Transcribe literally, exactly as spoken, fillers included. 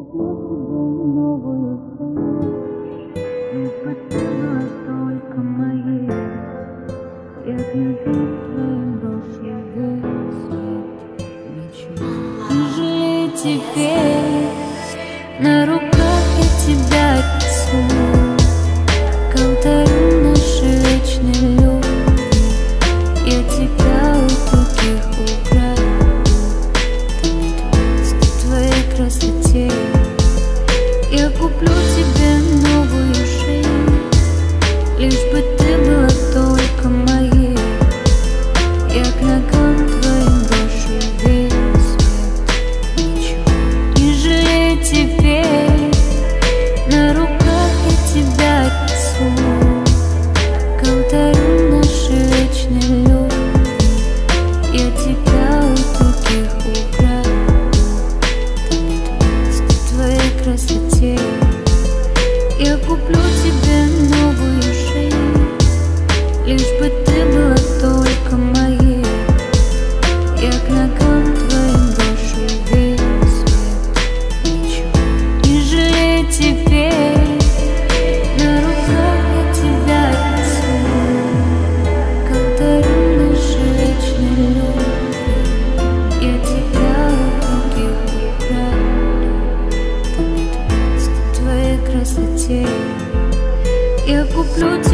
новую жизнь, лишь бы ты была только моей. Я гляжу твоим глазам весь свет, ничего не жалею теперь. На руках я тебя рисую, к алтарю нашей вечной любви. Я тебя у других украду, в твоей красоте. Я куплю тебе новую жизнь, лишь бы ты была только моей. Я к ногам твоим брошу весь свет, ничего не жалею теперь. На руках я тебя рисую, к алтарю нашей вечной любви. Я тебя у других украду, в твоей красоте. Я куплю тебе новую жизнь, лишь бы ты была только моей. Я к ногам твоим брошу весь свет, ничего не жалею теперь. На руках я тебя рисую, к алтарю нашей вечной любви. Я тебя у других украду, в твоей красоте. Я куплю